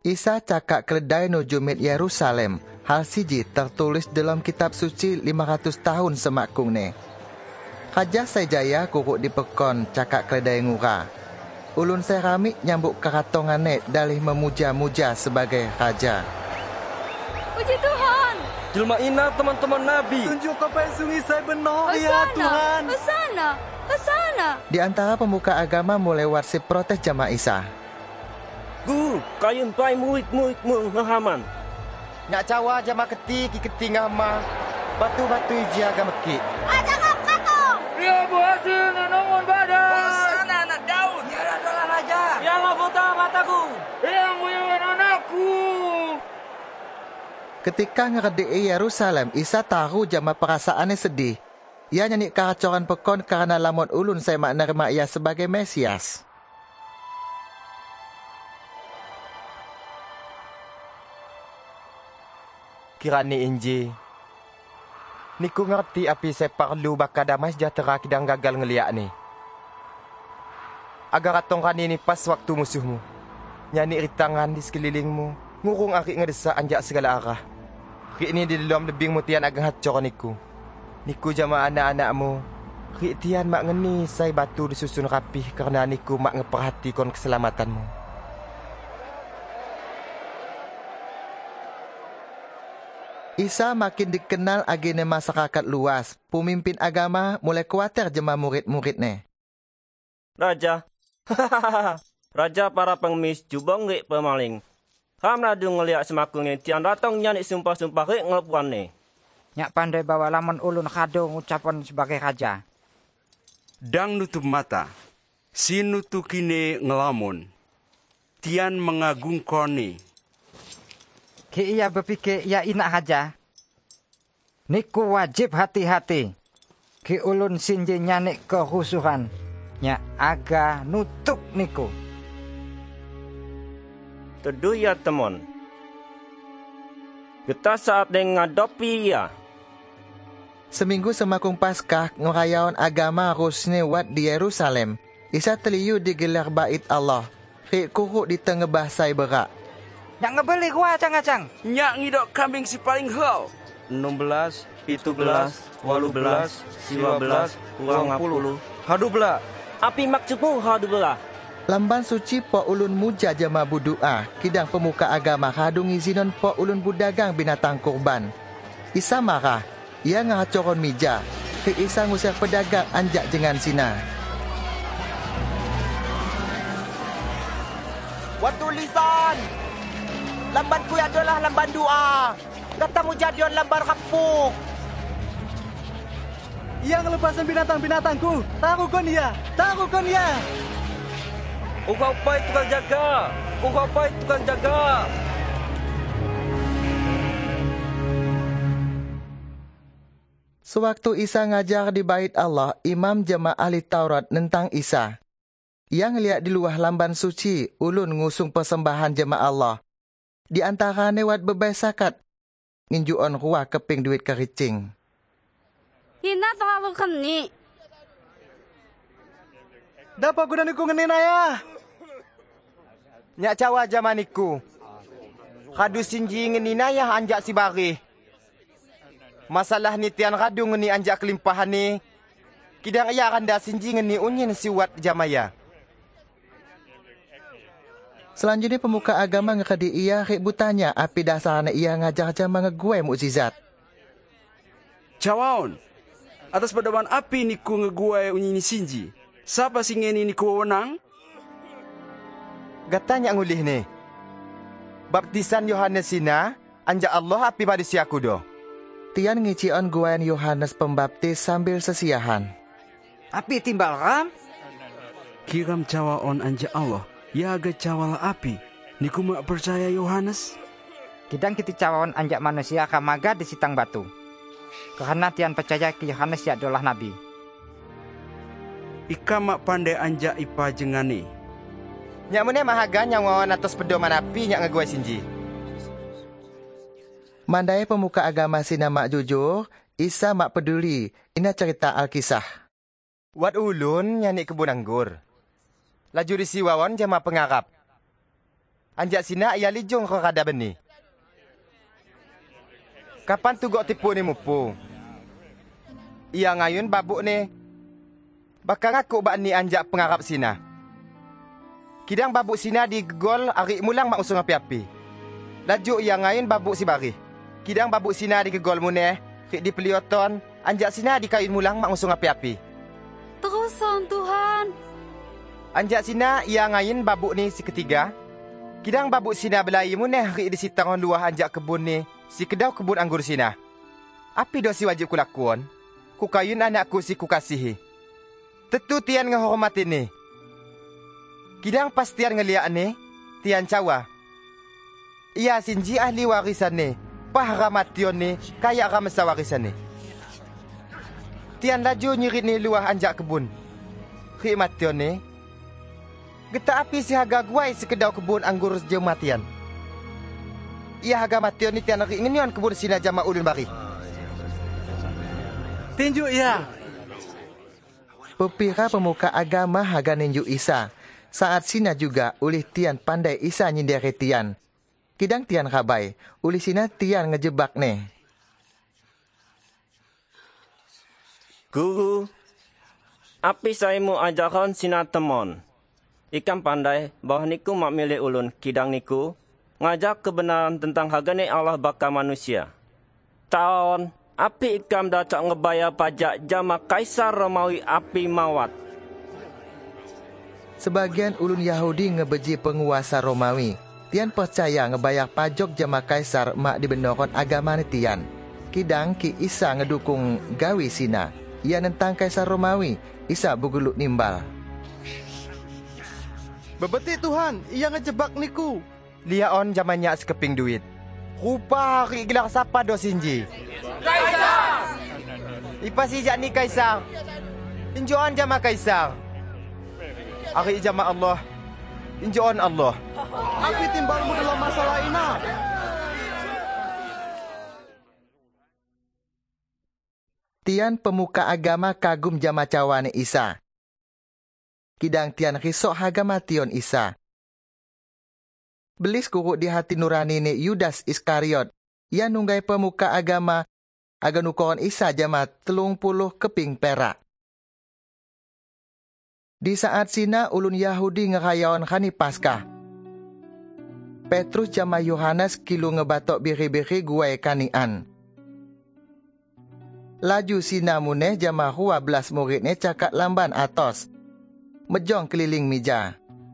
Isa cakak keledai nuju mit Yerusalem. Hal siji tertulis dalam kitab suci 500 tahun semakung ni. Raja Saijaya kuruk di pekon cakak keledai ngura. Ulun seramik nyambuk keratongan ni dalih memuja-muja sebagai raja. Puji Tuhan. Jelma ina teman-teman Nabi. Tunjuk kapal sungai saya benar ya Hosana, Tuhan. Hosana, Hosana. Di antara pemuka agama mulai warsi protes jamaah Isa. Guru, kayun pai murid-murid ngahaman. Nak cawa jama keti ki keti ngama. Batu-batu jaga mekik. Jangan katong. Dia berhasil menangun badan. Hosana anak Daud. Dia adalah raja. Yang buta mataku. Yang menyelamatkan anakku. Ketika ngeredei Yerusalem, Isa tahu jama perasaannya sedih. Ia nyanyi keracoran pekon karena lamun ulun saya mak nerima ia sebagai Mesias. Kirani Inji. Niku ngerti api saya perlu bakal damai sejahtera kidang gagal ngeliat ni. Agar atong rani ni pas waktu musuhmu. Nyanyi ritangan di sekelilingmu. Ngurung arik ngedesak anjak segala arah. Rik ni di dalam lebing mutian agak hacor niku. Niku jama anak-anakmu. Rik tian mak ngeni saya batu disusun rapih karena niku mak ngeperhatikan keselamatanmu. Isa makin dikenal agene masyarakat luas. Pemimpin agama mulai khawatir jema murid-muridnya. Raja. Raja para pengemis jubong rik pemaling. Ham radu ngeliat semakung yang tiang datang nyanyi sumpah-sumpah rik ngelapuan ni. Nyak pandai bawa lamun ulun kado ngucapan sebagai raja. Dang nutup mata. Si nutu kini ngelamun. Tian mengagungkan ni. Ki ia berpikir ia inak raja. Niku wajib hati-hati. Ki ulun sinje nyanik kerusuhan. Nyak aga nutup niku. Teduh ya teman. Kita saat ngadopi ya. Seminggu semakung Paskah ngerayawan agama rusne wat di Yerusalem. Isa teliu digelar bait Allah. Rik kuruk di tengah bahasai berak. Nyak ngebeli gua acang-acang. Nyak ngidok kambing si paling hau. 16, 17, 18, 19, 20. Hadu belah. Api maksudmu hadu belah? Lamban suci po ulun muja jama budua. Kidang pemuka agama hadung izinon po ulun budagang binatang kurban. Isa marah. Ia ngacoron mija. Rik Isa ngusir pedagang anjak jengan sina. Buat tulisan. Lambanku adalah lamban doa. Katamu jadian lamban kapuk. Ia ngelepasan binatang-binatangku. Taruhkan ia. Taruhkan ia. Ukau pai tukang jaga. Ukau pai tukang jaga. Sewaktu Isa ngajar di bait Allah, imam jemaah ahli Taurat nentang Isa. Ia ngeliat di luar lamban suci, ulun ngusung persembahan jemaah Allah. Di antara newat bebai sakat, nginjuan ruah keping duit kericing. Hina terlalu keni. Dapat guna niku ngenin ayah. Nyak cawa jamaniku. Kadu sinji ngenin ayah anjak si bari. Masalah ni tian kadu ngeni anjak kelimpahan ni. Kidang ayah randa sinji ngeni unyin siwat jamaya. Selanjutnya pemuka agama ngekadi ia rik butanya api dasarnya ia ngajar jama ngegue mukjizat. Cawaon. Atas pedoman api niku ngeguai unyini sinji. Siapa sih ngeni niku wenang? Gatanya ngulih ni. Baptisan Yohanes sina anjak Allah api pada siaku do. Tian ngicion guayan Yohanes Pembaptis sambil sesiahan. Api timbal ram. Kiram cawaon anja Allah. Ya agak cawala api. Niku mak percaya Yohanes. Kidang kita cawawan anjak manusia kamaga di sitang batu. Karena tian percaya ki Yohanes ya adalah nabi. Ika mak pandai anjak ipa jengani. Nyak mune mahaga nyawawan atas pedoman api nyak ngegue sinji. Mandai pemuka agama sina mak jujur, Isa mak peduli. Ina cerita Alkisah. Wat ulun nyanyi kebun anggur. Laju disiwawan jama pengarap. Anjak sina ia lijung ke kada beni. Kapan tu gok tipu ni mupu? Ia ngayun babuk ni. Bakal ngaku bak ni anjak pengarap sina. Kidang babuk sina digegol arik mulang mak usung api-api. Laju ia ngayun babuk si bari. Kidang babuk sina digegol muneh, rik di pelioton, anjak sina dikayun mulang mak usung api-api. Terusan Tuhan. Anjak sina ia ngayun babuk ni si ketiga. Kidang babuk sina belai muneh rik di sitangon luah anjak kebun ni, si kedau kebun anggur sina. Api dosi wajib kulakuan? Ku kayun anakku si ku kasihi. Tentu tian ngehormati ni. Kidang pas tian ngeliat ni, tian cawa. Ia sinji ahli warisan ni, pahramation ni, kaya ramasa warisan ni. Tian laju nyirit ni luah anjak kebun. Khidmation ni, geta api si haga guai sekedau kebun anggur jematian. Ia haga mation ni tian rik ngenion kebun sina jama ulun bari. Tinju ia. Pepira pemuka agama haga ninju Isa. Saat sina juga ulih tian pandai Isa nyindere tian. Kidang tian kabai, ulih sina tian ngejebak ne. Guru, api saya mu ajaran sina temon. Ikan pandai bahawa niku mak milik ulun kidang niku ngajak kebenaran tentang hagane Allah baka manusia. Tahun, api ikam datak ngebayar pajak jama Kaisar Romawi api mawat. Sebagian ulun Yahudi ngebeji penguasa Romawi. Tian percaya ngebayar pajak jama Kaisar mak dibenoron agama ni tian. Kidang ki Isa ngedukung gawi sina. Ia nentang Kaisar Romawi. Isa bergelut nimbal. Bebetik Tuhan, ia ngejebak niku. Liaon jamannya sekeping duit. Rupa hari gelar siapa do sinji? Kaisar! Ipasi jak ni Kaisar. Injoan jama Kaisar. Hari jama Allah. Injoan Allah. Api timbalmu dalam masalah ini. Tian pemuka agama kagum jama cawane Isa. Kidang tian risok haga mation Isa. Belis kuruk di hati nurani ni Yudas Iskariot. Ia nunggai pemuka agama aga nukoron Isa jama 30 keping perak. Di saat sina ulun Yahudi ngerayaon Khani Paskah. Petrus jama Yohanes kilu ngebatok biri-biri guai kanian. Laju sina muneh jama 12 muridnya cakap lamban atos. Mejong keliling meja.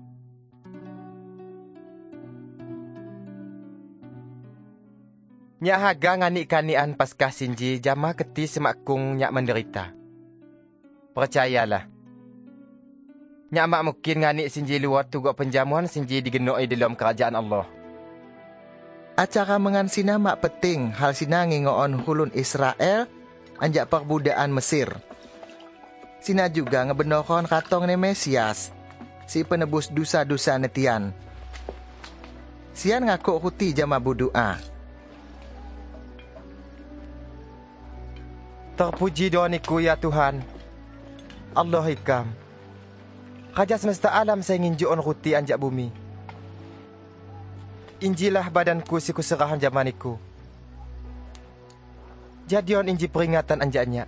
Nyak haga nganik kanian Paskah sinji jama keti semakung nyak menderita. Percayalah. Nyak mak mungkin nganik sinji luar tugok penjamuan sinji digenoi dalam kerajaan Allah. Acara mengan sina mak penting hal sina ngingoon hulun Israel anjak perbudakan Mesir. Sina juga ngebenoron katong ne Mesias, si penebus dosa-dosa netian. Sian ngakuk huti jama budua. Terpuji doaniku ya Tuhan. Allah hikam. Raja semesta alam saya nginjuon ruti anjak bumi. Injilah badanku si kuserahan jamaniku. Jadion inji peringatan anjaknya.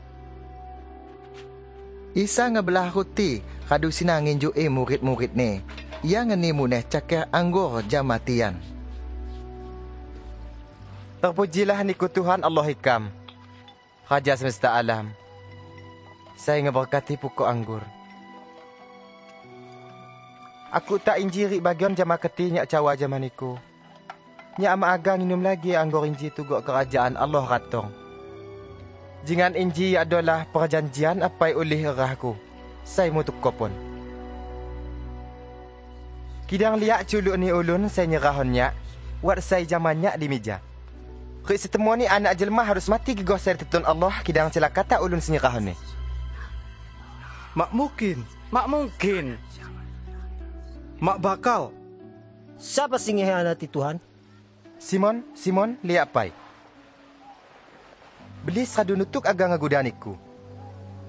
Isa ngebelah ruti kadu sina nginjui murid-murid ni. Ia ngeni muneh cakar anggur jamatian. Terpujilah niku Tuhan Allah hikam. Raja semesta alam. Saya ngeberkati pokok anggur. Aku tak injiri bagian jama keti nyak cawa jamaniku. Nyak ama agang minum lagi anggur inji tugok kerajaan Allah ratong. Jingan inji adalah perjanjian apai oleh erahku. Saya mutuk kopon. Kidang liak culuk ni ulun saya nyerahon nyak. Wat saya jaman nyak di meja. Rik setemu ni anak jelma harus mati gegos saya tetun Allah kidang celaka tak ulun senyerahon ni. Mak mungkin. Mak bakal. Siapa sing ngehianati Tuhan? Simon, lihat pai. Belis radu nutuk aga ngagudaniku.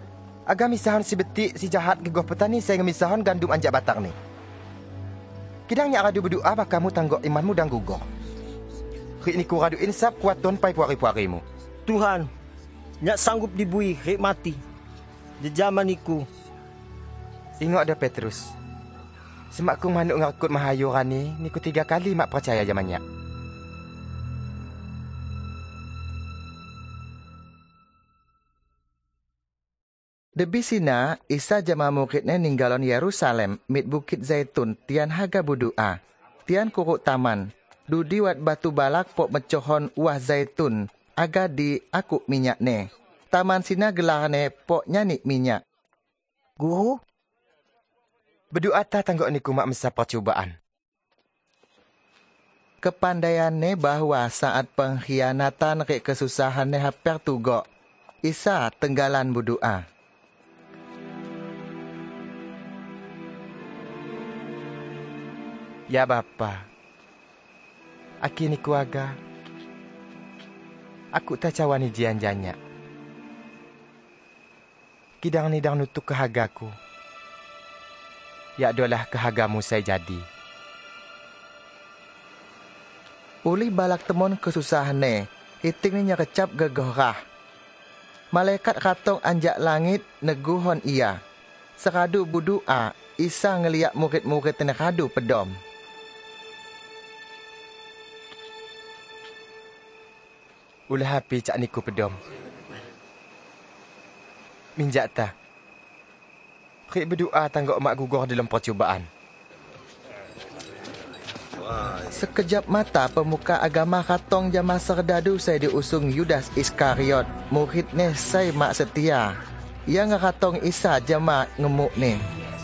Aga misahon si betik si jahat gegoh petani saya ngemisahon gandum anjak batang ni. Kidangnya radu berdoa bak kamu tanggok imanmu dan gugur. Rik niku radu insap kuaton pai puari-puarimu. Tuhan, nyak sanggup dibui rik mati. Jejaman niku. Ingat dah Petrus. Semak kung manuk ngakut mahayu rani, niku 3 kali mak percaya jamannya. Debi sina, Isa jama muridnya ninggalon Yerusalem, mit Bukit Zaitun, tian haga berdoa. Tian kuruk taman, dudi wat batu balak pok mecohon uah zaitun, aga di akuk minyak ne. Taman sina gelarne pok nyanik minyak. Guru? Berdoa ta tanggok niku mak mesa percubaan. Kepandaiannya bahwa saat pengkhianatan ke kesusahannya hampir tugok. Isa tenggalan berdoa. Ya Bapa, aki niku aga. Aku tak cawani jian-janyak. Kidang nidang nutuk kehagaku. Ya adalah kehagamu saya jadi. Uli balak temon kesusahannya, itingnya kecap gegorah. Malaikat katong anjak langit neguhon ia. Seradu berdoa, Isa ngeliat murid-murid tenekadu pedom. Ulah api cak niku pedom. Minjak ta. Rik berdoa tanggok mak gugur dalam percubaan. Sekejap mata pemuka agama katong jama serdadu saya diusung Yudas Iskariot. Muridnya saya mak setia. Yang ngatong Isa jama ngemuk ni.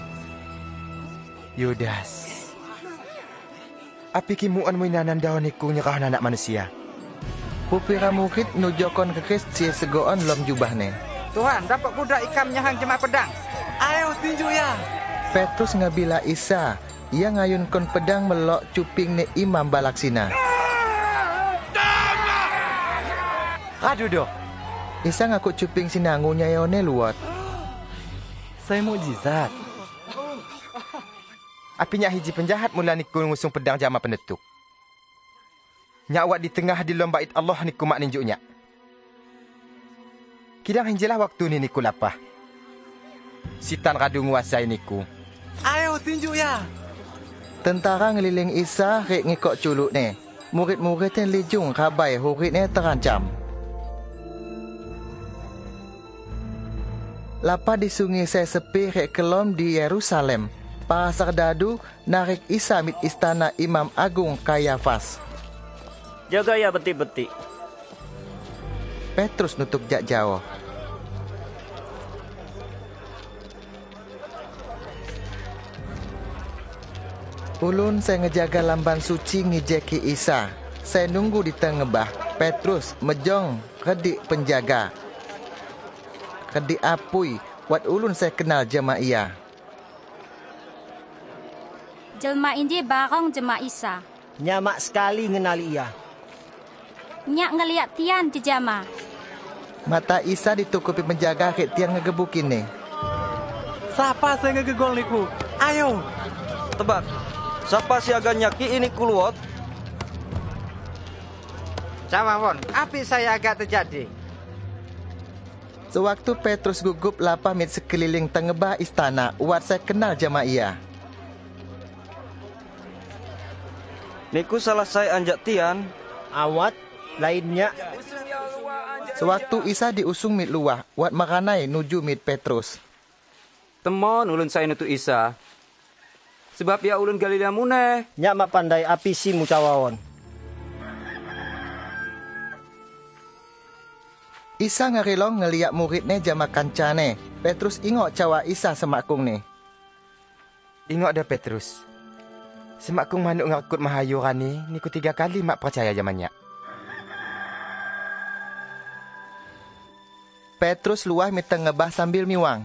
Yudas. Api kimuan muinanan daun niku nyerah anak manusia. Pupira murid nujokon kekes cie segoon lom jubahne. Tuhan, dapat budak ikam nyahang jema pedang. Ayo tinju ya. Petrus ngabila Isa. Ia ngayunkon pedang melok cuping ne imam balaksina. Aduh doh. Isa ngaku cuping sinangunya yone luot. Saya mukjizat. Apinya hiji penjahat mula niku ngusung pedang jama penetuk. Nyawak di tengah di lom bait Allah niku mak ninjuknya. Kidang hinjilah waktu ni niku lapah. Sitan radu nguasai niku. Ayo tinju ya. Tentara ngeliling Isa rek ngikok culuk ne. Murid-muridnya lijung kabai huridnya terancam. Lapah di sungai saya sepi rek kelom di Yerusalem. Para serdadu narik Isa mit istana Imam Agung Kayafas. Jaga ya betik-betik. Petrus nutuk jak jauh. Ulun saya ngejaga lamban suci ngijeki Isa. Saya nunggu di tengah. Petrus mejong kedik penjaga. Kedik apui, wat ulun saya kenal jema ia. Jelma ini barang jema Isa. Nyamak sekali ngenali ia. Nyak ngeliat tian jejama. Mata Isa ditukupi penjaga kek tiang ngegebukin ni. Siapa saya ngegegol niku? Ayo. Tebak. Siapa si agak nyaki ini keluar? Cawawon, api saya agak terjadi. Sewaktu Petrus gugup lapah mit sekeliling tengebah istana, wat saya kenal jama ia. Niku salah saya anjak tian. Awat lainnya. Sewaktu Isa diusung mit luah, wat makanai nuju mit Petrus. Temon ulun saya nutu Isa. Sebab ya ulun Galilea muneh. Nyak mak pandai api si mucawawon. Isa ngerilong ngeliat muridnya jama kancane. Petrus ingok cawa Isa semakung ni. Ingok dah Petrus. Semakung manuk ngakut mahayu rani, niku 3 kali mak percaya jamannya. Petrus luah mit tengebah sambil miwang.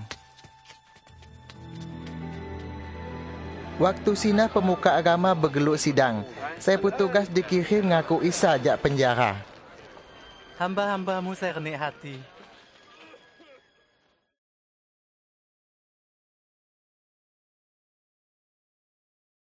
Waktu sina pemuka agama bergeluk sidang. Saya petugas dikirim ngaku Isa jak penjara. Hamba-hambamu saya kenik hati.